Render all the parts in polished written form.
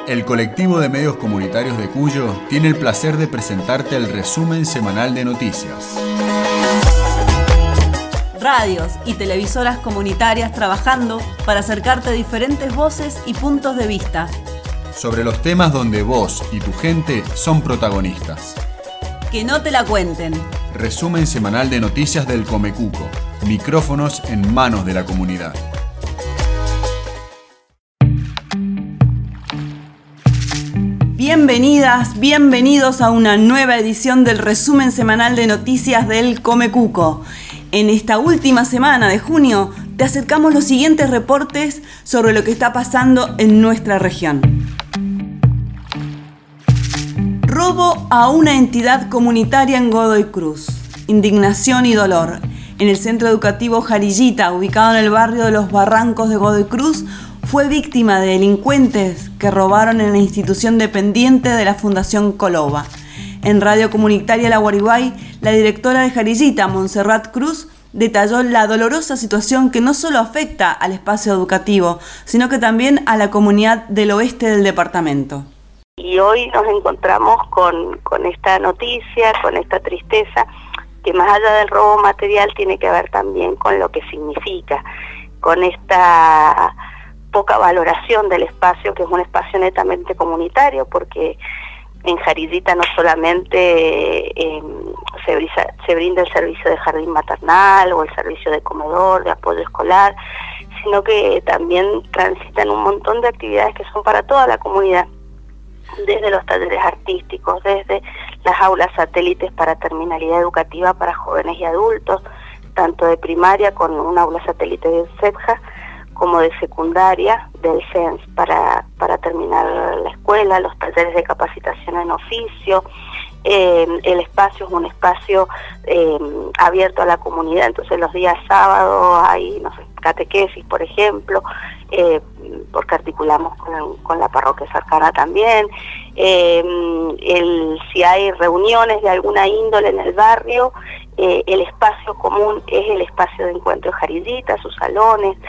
El colectivo de medios comunitarios de Cuyo tiene el placer de presentarte el resumen semanal de noticias. Radios y televisoras comunitarias trabajando para acercarte a diferentes voces y puntos de vista. Sobre los temas donde vos y tu gente son protagonistas. Que no te la cuenten. Resumen semanal de noticias del Comecuco. Micrófonos en manos de la comunidad. Bienvenidas, bienvenidos a una nueva edición del resumen semanal de noticias del Comecuco. En esta última semana de junio te acercamos los siguientes reportes sobre lo que está pasando en nuestra región. Robo a una entidad comunitaria en Godoy Cruz. Indignación y dolor. En el centro educativo Jarillita, ubicado en el barrio de Los Barrancos de Godoy Cruz, fue víctima de delincuentes que robaron en la institución dependiente de la Fundación Coloba. En Radio Comunitaria La Guaribay, la directora de Jarillita, Montserrat Cruz, detalló la dolorosa situación que no solo afecta al espacio educativo, sino que también a la comunidad del oeste del departamento. Y hoy nos encontramos con esta noticia, con esta tristeza, que más allá del robo material tiene que ver también con lo que significa, con esta poca valoración del espacio, que es un espacio netamente comunitario, porque en Jarillita no solamente se brinda el servicio de jardín maternal o el servicio de comedor, de apoyo escolar, sino que también transitan un montón de actividades que son para toda la comunidad, desde los talleres artísticos, desde las aulas satélites para terminalidad educativa para jóvenes y adultos, tanto de primaria con un aula satélite de CEPJA, como de secundaria, del CENS, para terminar la escuela, los talleres de capacitación en oficio. El espacio es un espacio abierto a la comunidad, entonces los días sábados hay, catequesis, por ejemplo, porque articulamos con la parroquia cercana también. Si hay reuniones de alguna índole en el barrio, el espacio común es el espacio de encuentro de Jarillita, sus salones.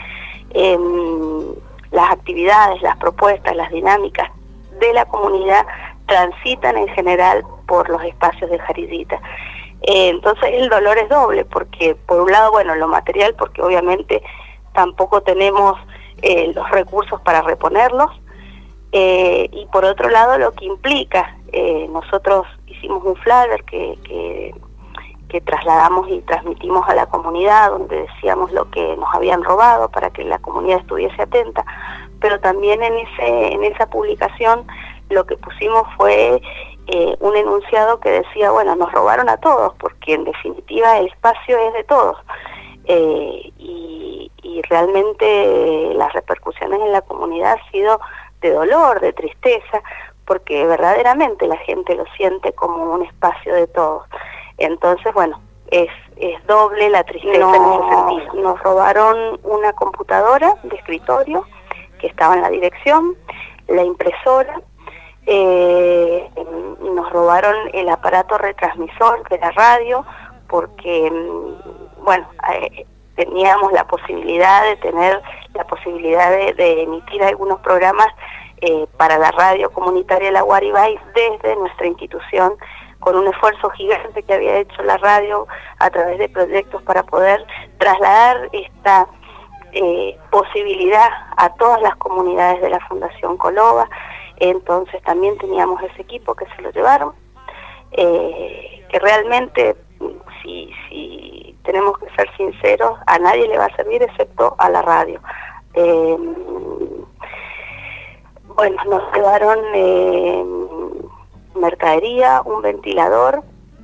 Las actividades, las propuestas, las dinámicas de la comunidad transitan en general por los espacios de Jarillita. Entonces el dolor es doble, porque por un lado, bueno, lo material, porque obviamente tampoco tenemos los recursos para reponerlos, y por otro lado lo que implica, nosotros hicimos un flyer que trasladamos y transmitimos a la comunidad, donde decíamos lo que nos habían robado para que la comunidad estuviese atenta, pero también en esa publicación lo que pusimos fue un enunciado que decía, bueno, nos robaron a todos, porque en definitiva el espacio es de todos, y realmente las repercusiones en la comunidad han sido de dolor, de tristeza, porque verdaderamente la gente lo siente como un espacio de todos. Entonces, bueno, es doble la tristeza en ese sentido. Nos robaron una computadora de escritorio que estaba en la dirección, la impresora, nos robaron el aparato retransmisor de la radio, porque, bueno, teníamos la posibilidad de tener la posibilidad de emitir algunos programas para la radio comunitaria La Guaribay desde nuestra institución, con un esfuerzo gigante que había hecho la radio a través de proyectos para poder trasladar esta posibilidad a todas las comunidades de la Fundación Coloba. Entonces también teníamos ese equipo que se lo llevaron, que realmente, si tenemos que ser sinceros, a nadie le va a servir excepto a la radio. Bueno, nos llevaron mercadería, un ventilador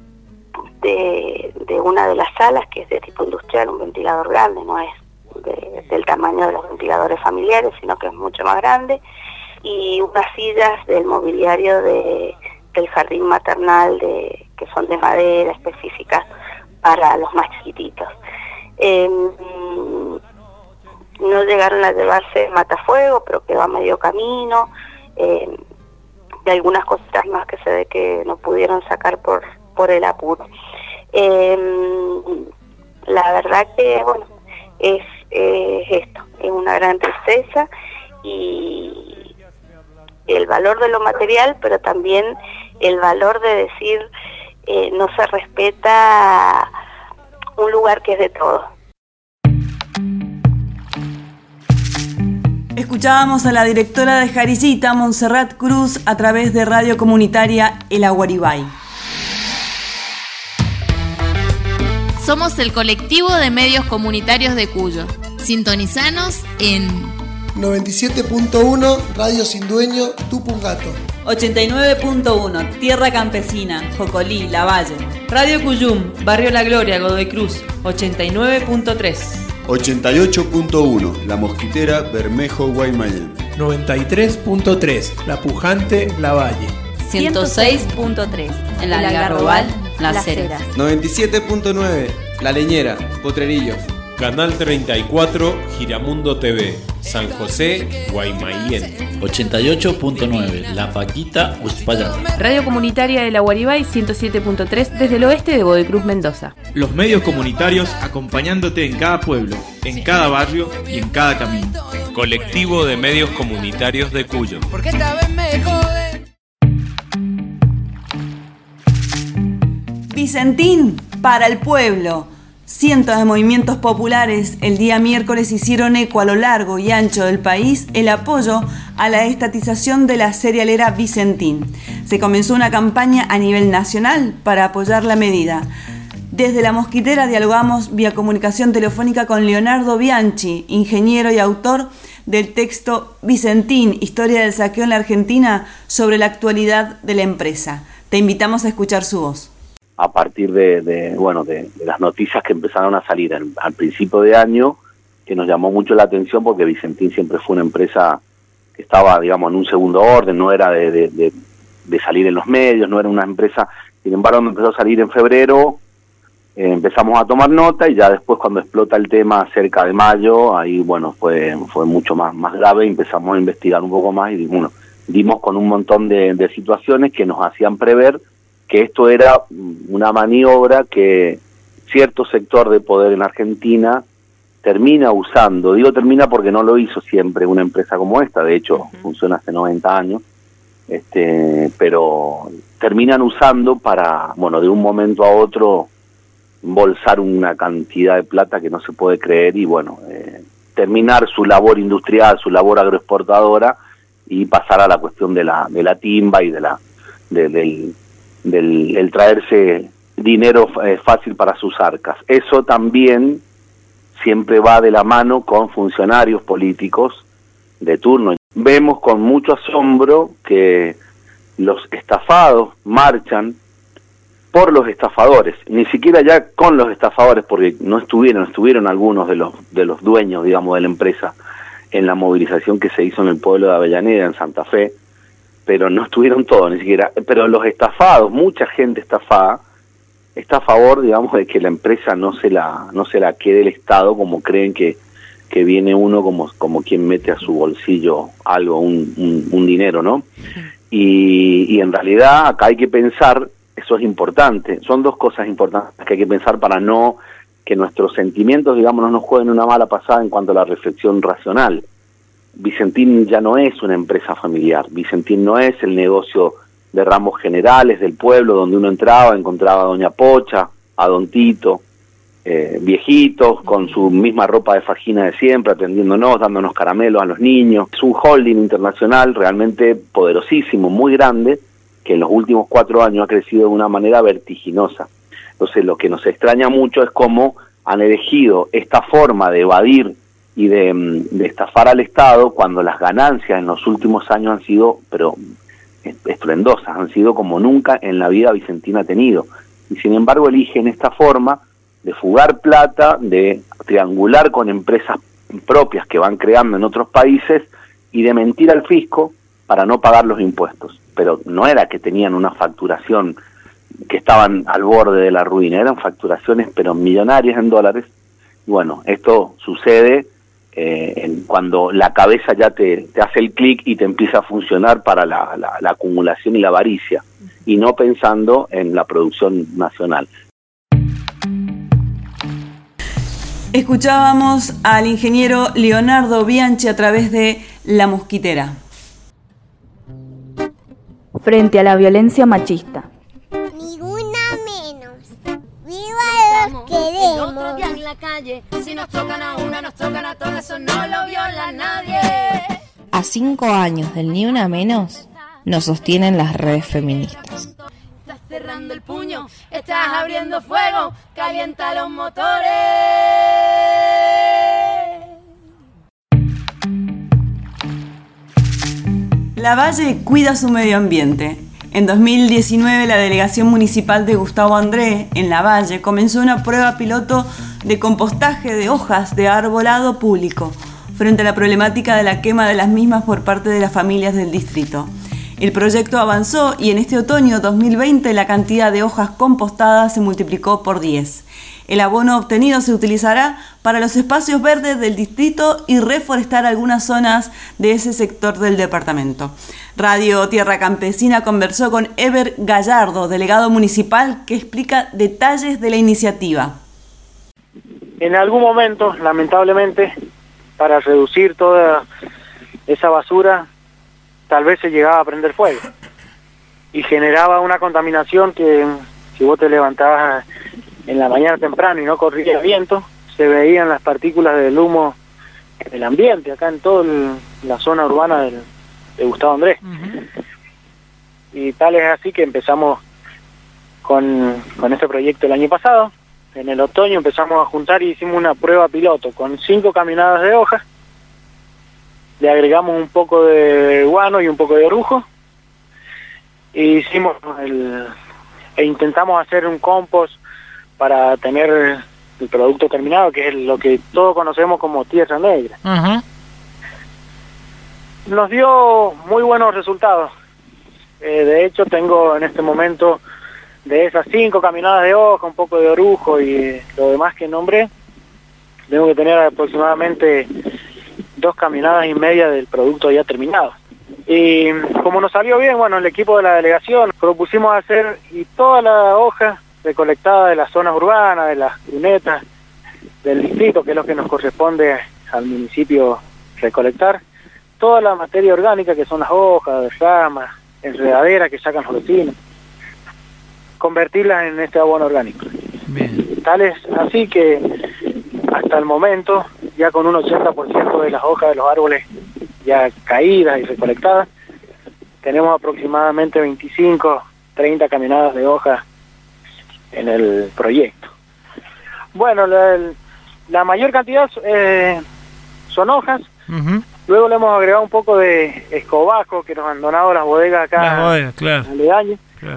de una de las salas, que es de tipo industrial, un ventilador grande, no es del tamaño de los ventiladores familiares, sino que es mucho más grande, y unas sillas del mobiliario del jardín maternal, que son de madera, específicas para los más chiquititos. No llegaron a llevarse matafuego, pero quedó a medio camino, de algunas cositas más que se ve que no pudieron sacar por el apuro. La verdad que, bueno, es esto, es una gran tristeza, y el valor de lo material, pero también el valor de decir no se respeta un lugar que es de todos. Escuchábamos a la directora de Jarillita, Montserrat Cruz, a través de radio comunitaria El Aguaribay. Somos el colectivo de medios comunitarios de Cuyo. Sintonizanos en 97.1 Radio Sin Dueño, Tupungato. 89.1 Tierra Campesina, Jocolí, Lavalle. Radio Cuyum, Barrio La Gloria, Godoy Cruz. 89.3 88.1 La Mosquitera, Bermejo, Guaymallén. 93.3 La Pujante, Lavalle. 106.3 en la Algarrobal, Las Heras. 97.9 La Leñera, Potrerillos. Canal 34, Giramundo TV, San José, Guaymallén. 88.9 La Paquita, Uspallata. Radio Comunitaria de la Aguaribay, 107.3 desde el oeste de Godoy Cruz, Mendoza. Los medios comunitarios acompañándote en cada pueblo, en cada barrio y en cada camino. Colectivo de medios comunitarios de Cuyo. Porque esta vez me joden. Vicentín para el pueblo. Cientos de movimientos populares el día miércoles hicieron eco a lo largo y ancho del país el apoyo a la estatización de la cerealera Vicentín. Se comenzó una campaña a nivel nacional para apoyar la medida. Desde La Mosquitera dialogamos vía comunicación telefónica con Leonardo Bianchi, ingeniero y autor del texto Vicentín, historia del saqueo en la Argentina, sobre la actualidad de la empresa. Te invitamos a escuchar su voz. A partir de las noticias que empezaron a salir al principio de año, que nos llamó mucho la atención porque Vicentín siempre fue una empresa que estaba, digamos, en un segundo orden, no era de salir en los medios, no era una empresa. Sin embargo, empezó a salir en febrero, empezamos a tomar nota y ya después cuando explota el tema cerca de mayo, ahí fue mucho más grave y empezamos a investigar un poco más y dimos con un montón de situaciones que nos hacían prever que esto era una maniobra que cierto sector de poder en Argentina termina usando. Digo termina porque no lo hizo siempre una empresa como esta, de hecho funciona hace 90 años, pero terminan usando para, de un momento a otro, embolsar una cantidad de plata que no se puede creer y terminar su labor industrial, su labor agroexportadora y pasar a la cuestión de la timba y del traerse dinero fácil para sus arcas. Eso también siempre va de la mano con funcionarios políticos de turno. Vemos con mucho asombro que los estafados marchan por los estafadores, ni siquiera ya con los estafadores, porque no estuvieron algunos de los dueños, digamos, de la empresa en la movilización que se hizo en el pueblo de Avellaneda, en Santa Fe, pero no estuvieron todos, ni siquiera. Pero los estafados, mucha gente estafada, está a favor, digamos, de que la empresa no se la quede el Estado, como creen que viene uno como quien mete a su bolsillo algo, un dinero, ¿no? Y en realidad acá hay que pensar, eso es importante, son dos cosas importantes que hay que pensar para no que nuestros sentimientos, digamos, no nos jueguen una mala pasada en cuanto a la reflexión racional. Vicentín ya no es una empresa familiar, Vicentín no es el negocio de ramos generales del pueblo donde uno encontraba a Doña Pocha, a Don Tito, viejitos con su misma ropa de fajina de siempre, atendiéndonos, dándonos caramelos a los niños. Es un holding internacional realmente poderosísimo, muy grande, que en los últimos 4 años ha crecido de una manera vertiginosa. Entonces lo que nos extraña mucho es cómo han elegido esta forma de evadir y de estafar al Estado cuando las ganancias en los últimos años han sido, pero estruendosas, han sido como nunca en la vida Vicentín ha tenido. Y sin embargo eligen esta forma de fugar plata, de triangular con empresas propias que van creando en otros países y de mentir al fisco para no pagar los impuestos. Pero no era que tenían una facturación que estaban al borde de la ruina, eran facturaciones pero millonarias en dólares. Y esto sucede cuando la cabeza ya te hace el clic y te empieza a funcionar para la acumulación y la avaricia, y no pensando en la producción nacional. Escuchábamos al ingeniero Leonardo Bianchi a través de La Mosquitera. frente a la violencia machista. Ni una menos. ¡Viva los queremos! El otro día en la calle, si nos tocan a una, nos tocan a todas, eso no lo viola nadie. A 5 años del Ni Una Menos, nos sostienen las redes feministas. Estás cerrando el puño, estás abriendo fuego, calienta los motores. Lavalle cuida su medio ambiente. En 2019, la delegación municipal de Gustavo André, en Lavalle, comenzó una prueba piloto de compostaje de hojas de arbolado público, frente a la problemática de la quema de las mismas por parte de las familias del distrito. El proyecto avanzó y en este otoño 2020 la cantidad de hojas compostadas se multiplicó por 10. El abono obtenido se utilizará para los espacios verdes del distrito y reforestar algunas zonas de ese sector del departamento. Radio Tierra Campesina conversó con Eber Gallardo, delegado municipal, que explica detalles de la iniciativa. En algún momento, lamentablemente, para reducir toda esa basura, tal vez se llegaba a prender fuego y generaba una contaminación que, si vos te levantabas en la mañana temprano y no corría viento, se veían las partículas del humo en el ambiente, acá en toda la zona urbana de Gustavo Andrés. Y tal es así que empezamos con este proyecto el año pasado. En el otoño empezamos a juntar y hicimos una prueba piloto con 5 caminadas de hojas. Le agregamos un poco de guano y un poco de orujo. Y hicimos intentamos hacer un compost para tener el producto terminado, que es lo que todos conocemos como tierra negra. Nos dio muy buenos resultados. De hecho, tengo en este momento, de esas 5 caminadas de hoja, un poco de orujo y lo demás que nombré, tengo que tener aproximadamente 2 caminadas y media del producto ya terminado. Y como nos salió bien, bueno, el equipo de la delegación propusimos hacer y toda la hoja recolectada de las zonas urbanas, de las cunetas del distrito, que es lo que nos corresponde al municipio recolectar, toda la materia orgánica que son las hojas, ramas, enredaderas que sacan los vecinos, convertirlas en este abono orgánico. Bien. Tal es así que hasta el momento, ya con un 80% de las hojas de los árboles ya caídas y recolectadas, tenemos aproximadamente 25, 30 caminadas de hojas en el proyecto. Bueno, la mayor cantidad son hojas. Luego le hemos agregado un poco de escobajo que nos han donado las bodegas acá. Las bodegas, claro. Aledañas. Claro.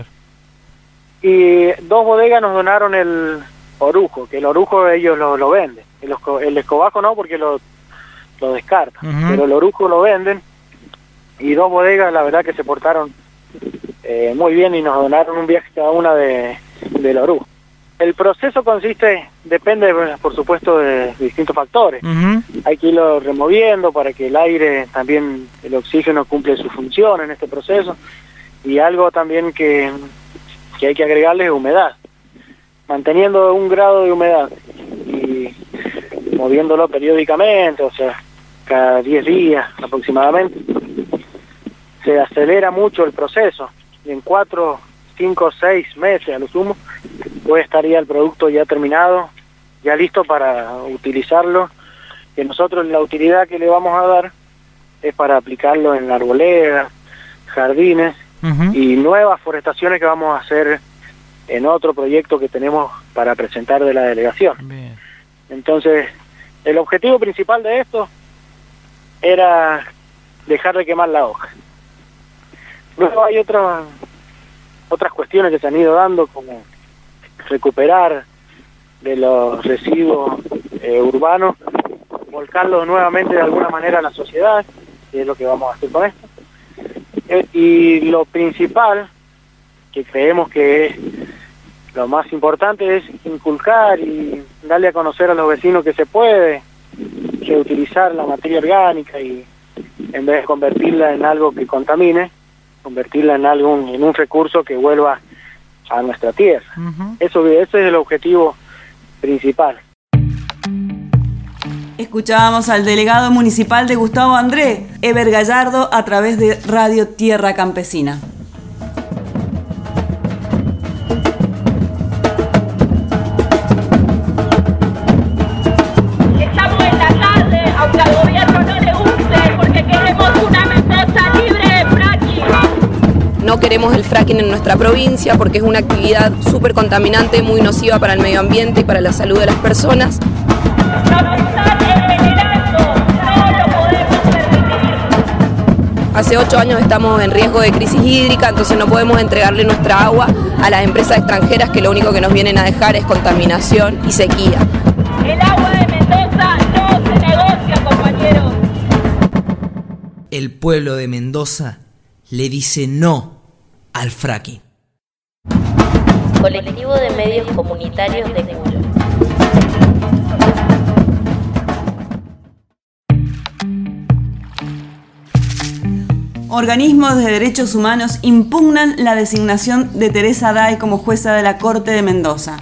Y 2 bodegas nos donaron el orujo, que el orujo ellos lo venden. El escobajo no, porque lo descartan. Pero el orujo lo venden. Y 2 bodegas, la verdad que se portaron muy bien y nos donaron un viaje cada una del orujo. El proceso depende por supuesto de distintos factores. Hay que irlo removiendo para que el aire, también el oxígeno cumple su función en este proceso. Y algo también que hay que agregarle es humedad. Manteniendo un grado de humedad y moviéndolo periódicamente, o sea, cada 10 días aproximadamente, se acelera mucho el proceso. Y en 4, 5, 6 meses a lo sumo, puede estar ya el producto ya terminado, ya listo para utilizarlo. Que nosotros la utilidad que le vamos a dar es para aplicarlo en la arboleda, jardines y nuevas forestaciones que vamos a hacer en otro proyecto que tenemos para presentar de la delegación. Bien. Entonces, el objetivo principal de esto era dejar de quemar la hoja. Luego hay otras cuestiones que se han ido dando, como recuperar de los residuos urbanos, volcarlos nuevamente de alguna manera a la sociedad, que es lo que vamos a hacer con esto. Y lo principal, que creemos que es lo más importante, es inculcar y darle a conocer a los vecinos que se puede reutilizar la materia orgánica y en vez de convertirla en algo que contamine, convertirla en un recurso que vuelva a nuestra tierra. Ese es el objetivo principal. Escuchábamos al delegado municipal de Gustavo André, Eber Gallardo, a través de Radio Tierra Campesina. queremos el fracking en nuestra provincia porque es una actividad súper contaminante, muy nociva para el medio ambiente y para la salud de las personas. Hace 8 años estamos en riesgo de crisis hídrica, entonces no podemos entregarle nuestra agua a las empresas extranjeras que lo único que nos vienen a dejar es contaminación y sequía. El agua de Mendoza no se negocia, compañeros. El pueblo de Mendoza le dice no al fracking. Colectivo de medios comunitarios de Cuyo. Organismos de derechos humanos impugnan la designación de Teresa Day como jueza de la Corte de Mendoza.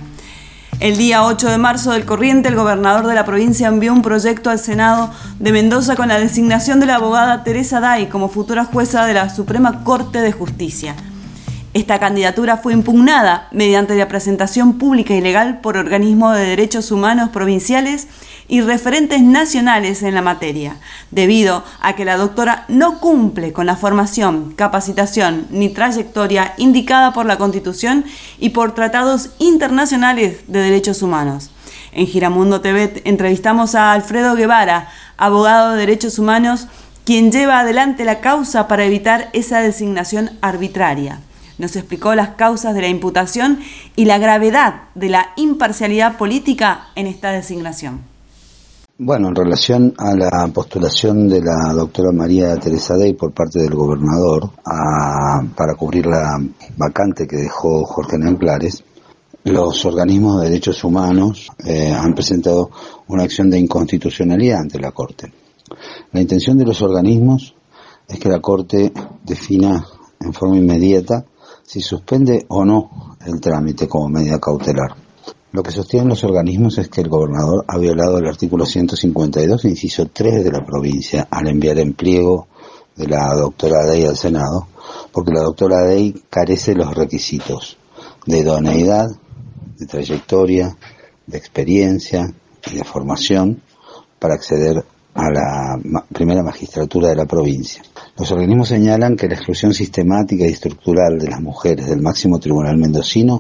El día 8 de marzo del corriente, el gobernador de la provincia envió un proyecto al Senado de Mendoza con la designación de la abogada Teresa Day como futura jueza de la Suprema Corte de Justicia. Esta candidatura fue impugnada mediante la presentación pública y legal por organismos de derechos humanos provinciales y referentes nacionales en la materia, debido a que la doctora no cumple con la formación, capacitación ni trayectoria indicada por la Constitución y por tratados internacionales de derechos humanos. En Giramundo TV entrevistamos a Alfredo Guevara, abogado de derechos humanos, quien lleva adelante la causa para evitar esa designación arbitraria. Nos explicó las causas de la imputación y la gravedad de la imparcialidad política en esta designación. Bueno, en relación a la postulación de la doctora María Teresa Day por parte del gobernador para cubrir la vacante que dejó Jorge Nanclares, los organismos de derechos humanos han presentado una acción de inconstitucionalidad ante la Corte. La intención de los organismos es que la Corte defina en forma inmediata si suspende o no el trámite como medida cautelar. Lo que sostienen los organismos es que el gobernador ha violado el artículo 152, inciso 3 de la provincia, al enviar en pliego de la doctora Day al Senado, porque la doctora Day carece de los requisitos de idoneidad, de trayectoria, de experiencia y de formación para acceder a la primera magistratura de la provincia. Los organismos señalan que la exclusión sistemática y estructural de las mujeres del máximo tribunal mendocino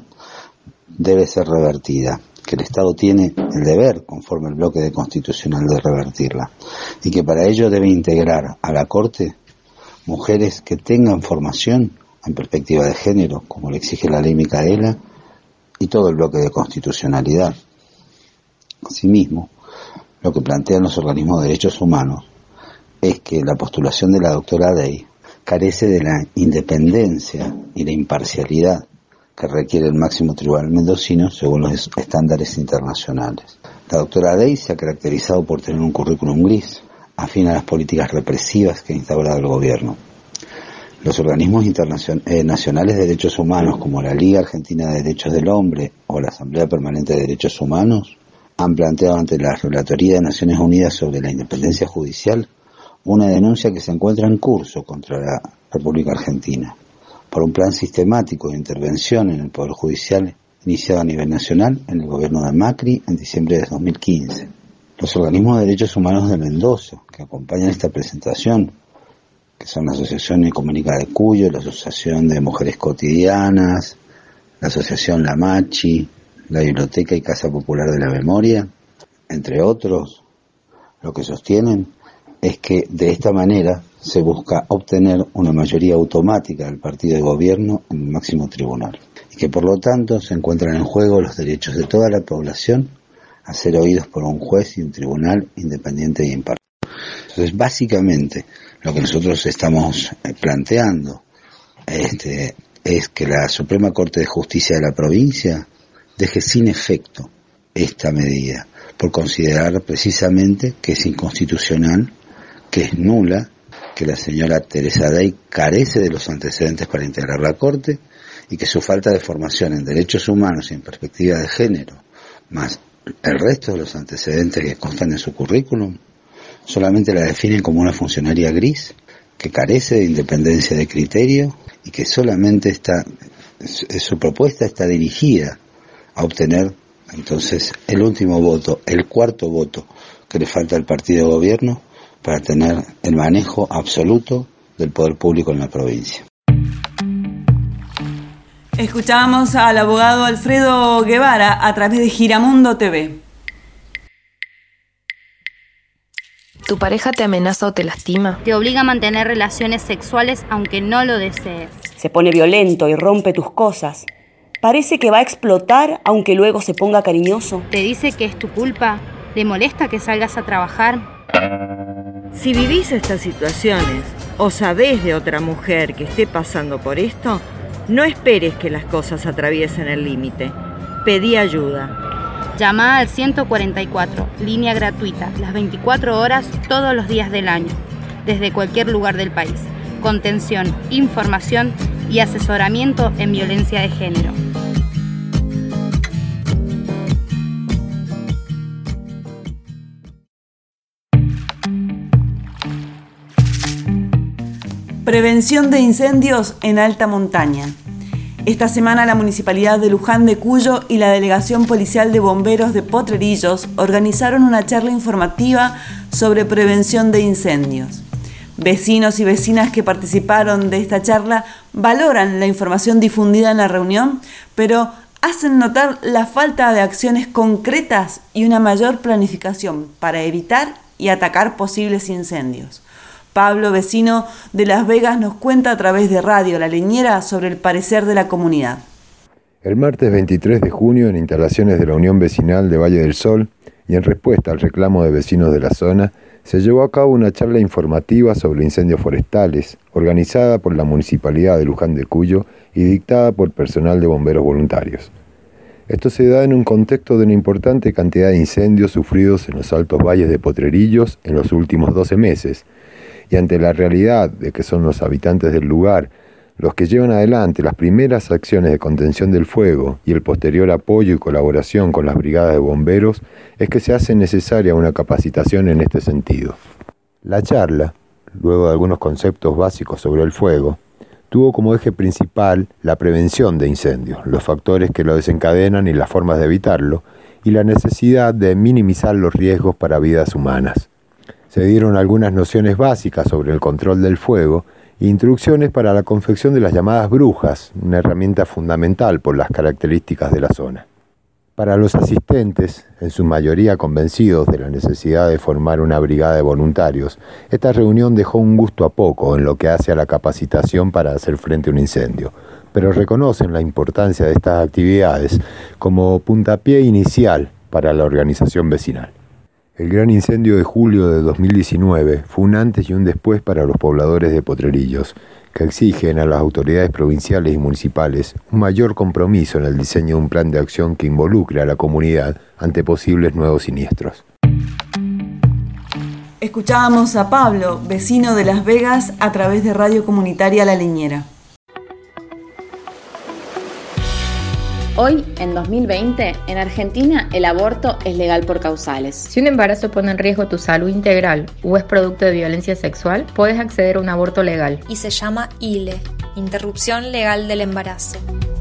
debe ser revertida, que el Estado tiene el deber, conforme al bloque de constitucional, de revertirla, y que para ello debe integrar a la Corte mujeres que tengan formación en perspectiva de género, como le exige la ley Micaela, y todo el bloque de constitucionalidad. Asimismo, lo que plantean los organismos de derechos humanos es que la postulación de la doctora Day carece de la independencia y la imparcialidad que requiere el máximo tribunal mendocino según los estándares internacionales. La doctora Day se ha caracterizado por tener un currículum gris, afín a las políticas represivas que ha instaurado el gobierno. Los organismos nacionales de derechos humanos, como la Liga Argentina de Derechos del Hombre o la Asamblea Permanente de Derechos Humanos, han planteado ante la Relatoría de Naciones Unidas sobre la Independencia Judicial una denuncia que se encuentra en curso contra la República Argentina por un plan sistemático de intervención en el Poder Judicial iniciado a nivel nacional en el gobierno de Macri en diciembre de 2015. Los organismos de derechos humanos de Mendoza, que acompañan esta presentación, que son la Asociación Económica de Cuyo, la Asociación de Mujeres Cotidianas, la Asociación La Machi, la Biblioteca y Casa Popular de la Memoria, entre otros, lo que sostienen es que de esta manera se busca obtener una mayoría automática del partido de gobierno en el máximo tribunal y que por lo tanto se encuentran en juego los derechos de toda la población a ser oídos por un juez y un tribunal independiente e imparcial. Entonces, básicamente, lo que nosotros estamos planteando es que la Suprema Corte de Justicia de la provincia deje sin efecto esta medida, por considerar precisamente que es inconstitucional, que es nula, que la señora Teresa Day carece de los antecedentes para integrar la Corte y que su falta de formación en derechos humanos y en perspectiva de género, más el resto de los antecedentes que constan en su currículum, solamente la definen como una funcionaria gris, que carece de independencia de criterio y que solamente su propuesta está dirigida a obtener entonces el último voto, el cuarto voto que le falta al partido de gobierno para tener el manejo absoluto del poder público en la provincia. Escuchábamos al abogado Alfredo Guevara a través de Giramundo TV. ¿Tu pareja te amenaza o te lastima? Te obliga a mantener relaciones sexuales aunque no lo desees. Se pone violento y rompe tus cosas. Parece que va a explotar aunque luego se ponga cariñoso. Te dice que es tu culpa. ¿Le molesta que salgas a trabajar? Si vivís estas situaciones o sabés de otra mujer que esté pasando por esto, no esperes que las cosas atraviesen el límite. Pedí ayuda. Llama al 144, línea gratuita, las 24 horas todos los días del año, desde cualquier lugar del país. Contención, información y asesoramiento en violencia de género. Prevención de incendios en alta montaña. Esta semana la Municipalidad de Luján de Cuyo y la Delegación Policial de Bomberos de Potrerillos organizaron una charla informativa sobre prevención de incendios. Vecinos y vecinas que participaron de esta charla valoran la información difundida en la reunión, pero hacen notar la falta de acciones concretas y una mayor planificación para evitar y atacar posibles incendios. Pablo, vecino de Las Vegas, nos cuenta a través de Radio La Leñera sobre el parecer de la comunidad. El martes 23 de junio, en instalaciones de la Unión Vecinal de Valle del Sol y en respuesta al reclamo de vecinos de la zona, se llevó a cabo una charla informativa sobre incendios forestales, organizada por la Municipalidad de Luján de Cuyo y dictada por personal de bomberos voluntarios. Esto se da en un contexto de una importante cantidad de incendios sufridos en los altos valles de Potrerillos en los últimos 12 meses, y ante la realidad de que son los habitantes del lugar los que llevan adelante las primeras acciones de contención del fuego y el posterior apoyo y colaboración con las brigadas de bomberos, es que se hace necesaria una capacitación en este sentido. La charla, luego de algunos conceptos básicos sobre el fuego, tuvo como eje principal la prevención de incendios, los factores que lo desencadenan y las formas de evitarlo, y la necesidad de minimizar los riesgos para vidas humanas. Se dieron algunas nociones básicas sobre el control del fuego e instrucciones para la confección de las llamadas brujas, una herramienta fundamental por las características de la zona. Para los asistentes, en su mayoría convencidos de la necesidad de formar una brigada de voluntarios, esta reunión dejó un gusto a poco en lo que hace a la capacitación para hacer frente a un incendio, pero reconocen la importancia de estas actividades como puntapié inicial para la organización vecinal. El gran incendio de julio de 2019 fue un antes y un después para los pobladores de Potrerillos, que exigen a las autoridades provinciales y municipales un mayor compromiso en el diseño de un plan de acción que involucre a la comunidad ante posibles nuevos siniestros. Escuchábamos a Pablo, vecino de Las Vegas, a través de Radio Comunitaria La Leñera. Hoy, en 2020, en Argentina el aborto es legal por causales. Si un embarazo pone en riesgo tu salud integral o es producto de violencia sexual, puedes acceder a un aborto legal. Y se llama ILE, Interrupción Legal del Embarazo.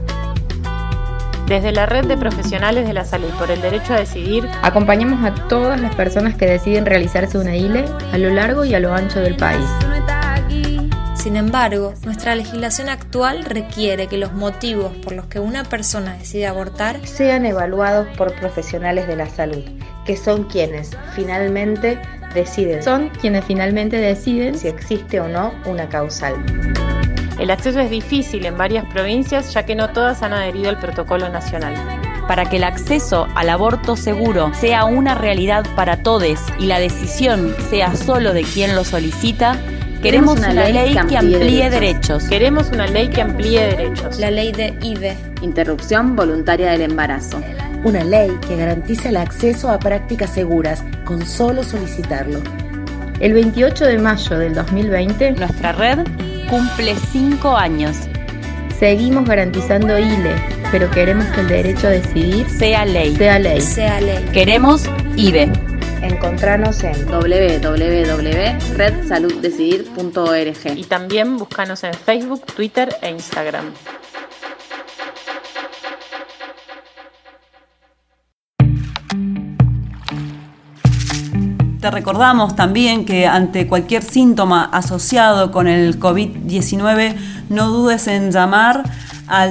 Desde la Red de Profesionales de la Salud por el Derecho a Decidir, acompañamos a todas las personas que deciden realizarse una ILE a lo largo y a lo ancho del país. Sin embargo, nuestra legislación actual requiere que los motivos por los que una persona decide abortar sean evaluados por profesionales de la salud, que son quienes finalmente deciden. Son quienes finalmente deciden si existe o no una causal. El acceso es difícil en varias provincias, ya que no todas han adherido al protocolo nacional. Para que el acceso al aborto seguro sea una realidad para todos y la decisión sea solo de quien lo solicita, queremos una ley que amplíe derechos. Queremos una ley que amplíe derechos. La ley de IVE. Interrupción voluntaria del embarazo. Una ley que garantice el acceso a prácticas seguras con solo solicitarlo. El 28 de mayo del 2020, nuestra red cumple 5 años. Seguimos garantizando ILE, pero queremos que el derecho a decidir sea ley. Sea ley. Queremos IVE. Encontranos en www.redsaluddecidir.org y también búscanos en Facebook, Twitter e Instagram. Te recordamos también que ante cualquier síntoma asociado con el COVID-19 no dudes en llamar al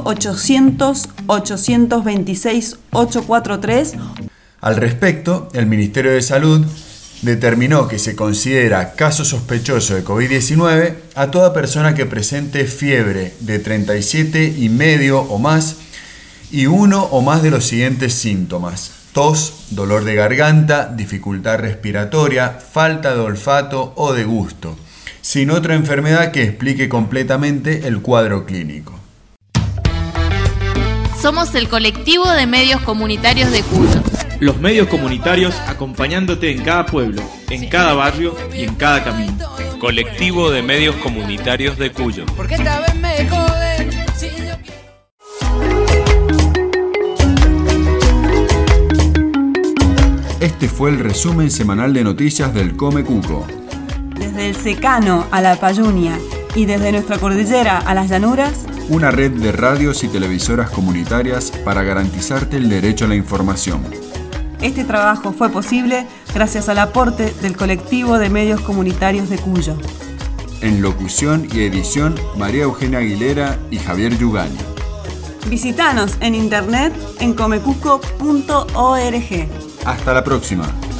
0800-826-843. Al respecto, el Ministerio de Salud determinó que se considera caso sospechoso de COVID-19 a toda persona que presente fiebre de 37,5 o más y uno o más de los siguientes síntomas: tos, dolor de garganta, dificultad respiratoria, falta de olfato o de gusto, sin otra enfermedad que explique completamente el cuadro clínico. Somos el colectivo de medios comunitarios de Cuyo. Los medios comunitarios acompañándote en cada pueblo, en cada barrio y en cada camino. Colectivo de medios comunitarios de Cuyo. Porque esta vez me joden, si yo... Este fue el resumen semanal de noticias del Come Cuco. Desde el secano a la Payunia y desde nuestra cordillera a las llanuras, una red de radios y televisoras comunitarias para garantizarte el derecho a la información. Este trabajo fue posible gracias al aporte del colectivo de medios comunitarios de Cuyo. En locución y edición, María Eugenia Aguilera y Javier Yugani. Visítanos en internet en comecuco.org. Hasta la próxima.